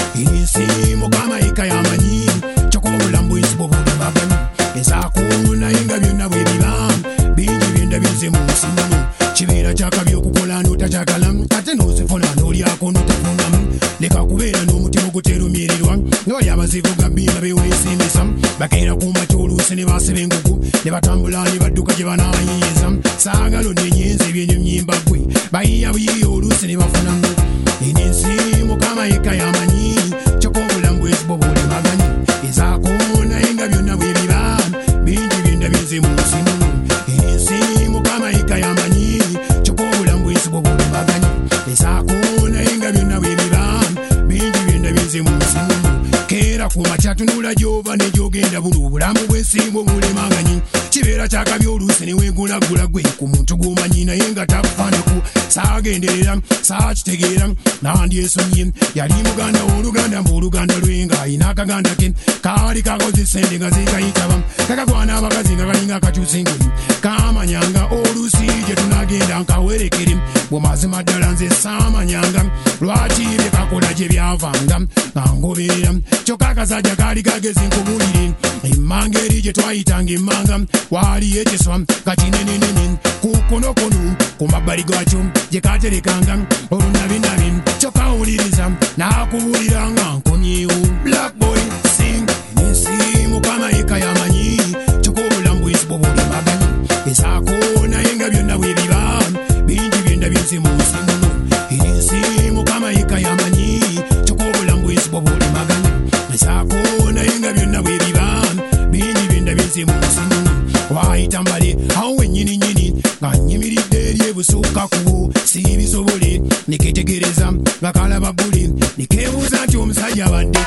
insi mukama eka yamanyi choko bulambu isibo bubaganyi ezakuna inga byonna bwe biba bingi byenda bize mu nsimu kibera kyakabye okukola n'otachagala ate n'ozifuna n'olyako n'otafunamu leka kubeera n'omutima oguterumirirwa n'oli abazigo gabbinga bewesimbisa bakeera kumakya oluusi ne basiba engugu ne batambula ne badduka gye banaayiiza saagalo nenyenza ebyenyonyimba gwe bayiiya buyiiya oluusi ne bafunamu enensi mukama yekka yamanyi kyokka obulamu bwesibo bulimaganyi ezaakona enga byonna bwe biba bingi byenda bize mu nsimu enensi mukama yekka yamanyi kyokka obulamu bwesibo bulimaganyi ezaakona enga byonna bwe biba bingi byenda bize mu nsimu keera ku makya tunula gy'ova ne gy'ogenda buli obulamu bw'ensimbu bulimaganyi kibeera kyakabye oluusi ne weegulagula gwe ku muntu gw'omanyi naye nga takufaanaku saagenderera saakitegeera nandyesonyi yali muganda w'oluganda mbuoluganda lwe ng'ayina akaganda ke kaali kakozesa ende nga zeekayitaba kakagwana abakazi nga kalinga akakyusingeri kaamanyanga oluusi gye tunagenda nkawerekere bw'amazima ddala nze saamanyanga lwaki bye kakola gye byavanga nga ngoberera kyokka akasajja kaali kagezi nkubulire emmanga eri gye twayitanga emmanga waaliyo ekiswa nga kinenenene ku konokono ku mabbali gaakyo gye katerekanga olunabinabi kyokka awuliriza n'akubulira nga nkomyewo black boy sing ensi mukama yekka yamanyi kyokka obulamu bwesibo bulimaganyi esaako naye nga byonna bwe biba bingi byenda byensi mu nsi muno ensi mukama yekka yamanyi kyokka obulamu bwesibo bulimaganyi esaako naye nga byonna bwe biba bingi byenda byensi mu nsi muno waayita mbale awo wennyininyini nga nyimiridde eri ebusukka kubo siibisobole neketegereza bakalaba buli nekeebuuza nti omusajja abadde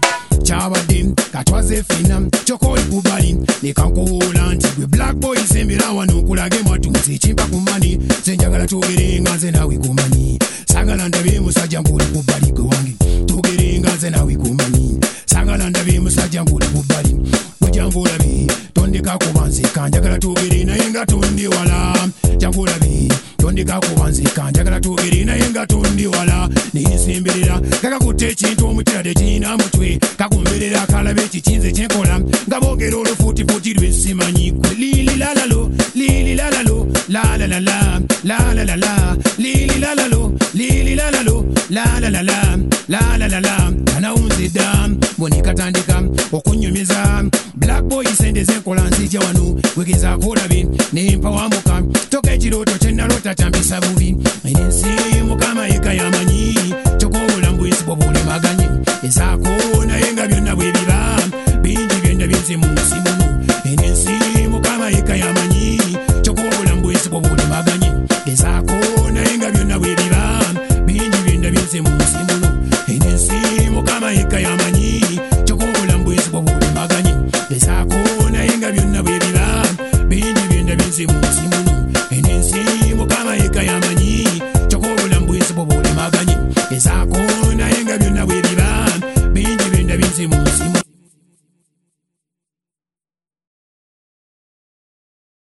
kyabadde katwaze fina kyokka oli kubali nekankowola nti gwe black boy sembera wano okulaga emwatu nze ekimpa ku mani nze njagala twogere nga nze naawe kumanyi saagala ndabe musajja ng'oli kubali gwe wange twogere nga nze naawe kumanyi saagala ndabe musajja ng'oli kubali jangu olabe tondeka kubanzika njagala twogere naye nga tondi wala jangu olabe tondeka kubanzika njagala twogere naye nga tondi wala neyesemberera kakakutte ekintu omukirade kirina mutwe kakumberera kalabe ekikinze kyenkola nga boogera olufuutifuuti lwesimanyi gwe lililalalo lililalalo lalalala lalalala lililalalo lililalalo lalalala lalalala anawunzidda bonikatandika okunyumiza black boy sente zenkola nzija wano wegezaako olabe nempawamuka toka ekirooto kyennalota kyambisa bubi enensi mukama yekka yamanyi kyokka obulamu bwesibo bulimaganyi ezaako naye nga byonna bwe biba bingi byenda byensi mu nsi muno enensi mukama yekka yamanyi kyokka obulamu bwesibo bulimaganyi ezaako naye nga byonna bwe biba bingi byenda byensi mu nsi